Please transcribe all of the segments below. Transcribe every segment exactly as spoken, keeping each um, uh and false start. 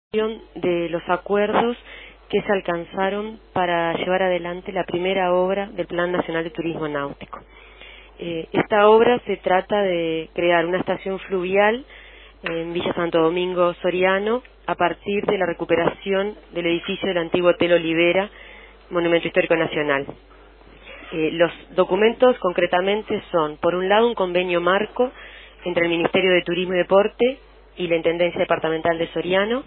De los acuerdos que se alcanzaron para llevar adelante la primera obra del Plan Nacional de Turismo Náutico. Eh, esta obra se trata de crear una estación fluvial en Villa Santo Domingo Soriano a partir de la recuperación del edificio del antiguo Hotel Olivera, Monumento Histórico Nacional. Eh, los documentos concretamente son, por un lado, un convenio marco entre el Ministerio de Turismo y Deporte y la Intendencia Departamental de Soriano.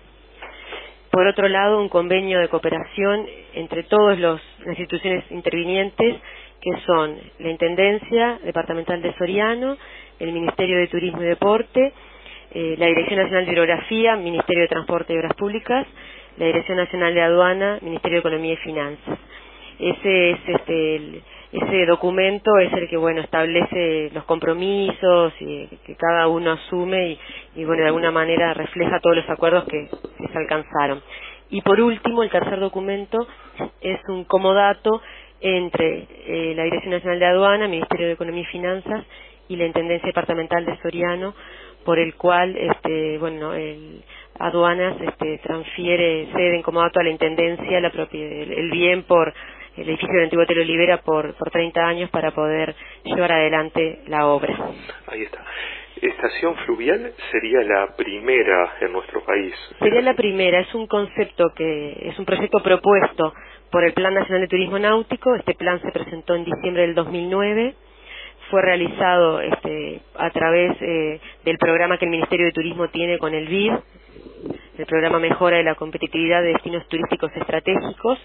Por otro lado, un convenio de cooperación entre todas las instituciones intervinientes, que son la Intendencia Departamental de Soriano, el Ministerio de Turismo y Deporte, eh, la Dirección Nacional de Hidrografía, Ministerio de Transporte y Obras Públicas, la Dirección Nacional de Aduana, Ministerio de Economía y Finanzas. Ese es este el, ese documento es el que bueno establece los compromisos y que cada uno asume y, y bueno de alguna manera refleja todos los acuerdos que, que se alcanzaron. Y por último, el tercer documento es un comodato entre eh, la Dirección Nacional de Aduana, Ministerio de Economía y Finanzas y la Intendencia Departamental de Soriano, por el cual este bueno el Aduanas este transfiere cede en comodato a la Intendencia la propiedad, el, el bien por el edificio del antiguo Hotel Olivera por, por treinta años para poder llevar adelante la obra. Ahí está. Estación fluvial sería la primera en nuestro país. Sería la primera, es un concepto que es un proyecto propuesto por el Plan Nacional de Turismo Náutico. Este plan se presentó en diciembre del dos mil nueve. Fue realizado este, a través eh, del programa que el Ministerio de Turismo tiene con el B I D, el programa Mejora de la Competitividad de Destinos Turísticos Estratégicos.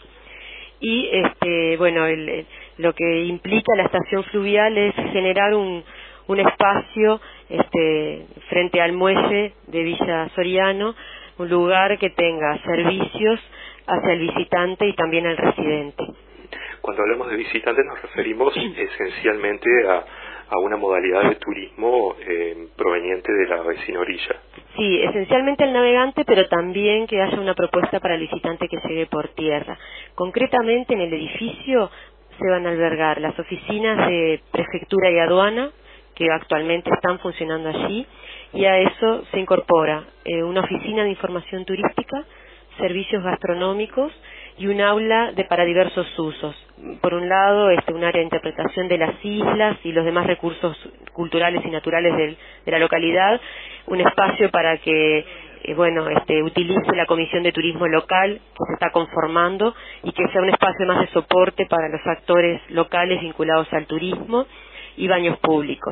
Y este bueno el, el, lo que implica la estación fluvial es generar un, un espacio este, frente al muelle de Villa Soriano, un lugar que tenga servicios hacia el visitante y también al residente. Cuando hablamos de visitantes nos referimos esencialmente a, a una modalidad de turismo eh, proveniente de la vecina orilla. Sí, esencialmente el navegante, pero también que haya una propuesta para el visitante que llegue por tierra. Concretamente en el edificio se van a albergar las oficinas de prefectura y aduana, que actualmente están funcionando allí, y a eso se incorpora eh, una oficina de información turística, servicios gastronómicos y un aula de para diversos usos. Por un lado, este, un área de interpretación de las islas y los demás recursos culturales y naturales del, de la localidad, un espacio para que eh, bueno, este, utilice la Comisión de Turismo local que se está conformando y que sea un espacio más de soporte para los actores locales vinculados al turismo y baños públicos.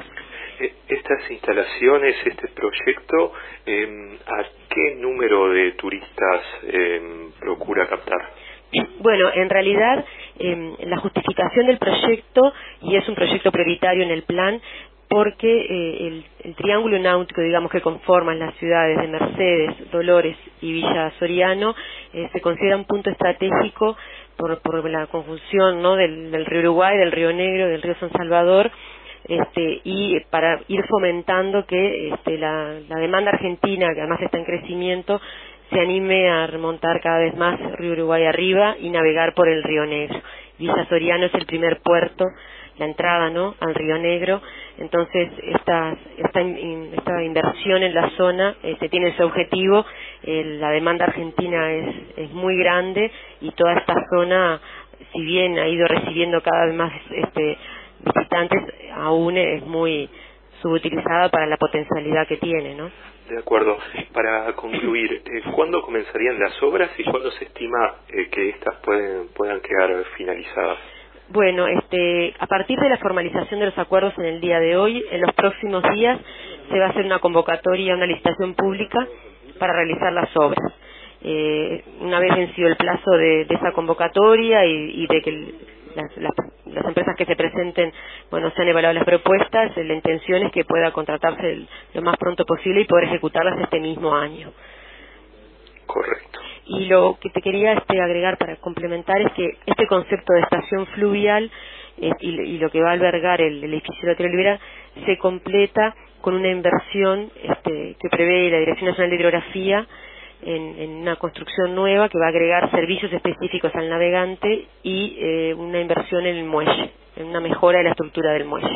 Estas instalaciones, este proyecto, eh, ¿a qué número de turistas eh, procura captar? Bueno, en realidad eh, la justificación del proyecto, y es un proyecto prioritario en el plan, porque eh, el, el triángulo náutico, digamos, que conforman las ciudades de Mercedes, Dolores y Villa Soriano, eh, se considera un punto estratégico por, por la conjunción, ¿no?, del, del río Uruguay, del río Negro, del río San Salvador, este, y para ir fomentando que este, la, la demanda argentina, que además está en crecimiento, se anime a remontar cada vez más río Uruguay arriba y navegar por el río Negro. Villa Soriano es el primer puerto, la entrada, ¿no?, al río Negro. Entonces esta, esta, esta inversión en la zona este, tiene ese objetivo. Eh, la demanda argentina es, es muy grande y toda esta zona, si bien ha ido recibiendo cada vez más este, visitantes, aún es muy subutilizada para la potencialidad que tiene, ¿no? De acuerdo. Para concluir, eh, ¿cuándo comenzarían las obras y cuándo se estima eh, que estas pueden, puedan quedar finalizadas? Bueno, este, a partir de la formalización de los acuerdos en el día de hoy, en los próximos días se va a hacer una convocatoria, una licitación pública para realizar las obras. Eh, una vez vencido el plazo de, de esa convocatoria y, y de que el, las, las, las empresas que se presenten, bueno, se han evaluado las propuestas, la intención es que pueda contratarse el, lo más pronto posible y poder ejecutarlas este mismo año. Correcto. Y lo que te quería este, agregar para complementar es que este concepto de estación fluvial eh, y, y lo que va a albergar el, el edificio del Hotel Olivera se completa con una inversión este, que prevé la Dirección Nacional de Hidrografía en, en una construcción nueva que va a agregar servicios específicos al navegante y eh, una inversión en el muelle, en una mejora de la estructura del muelle.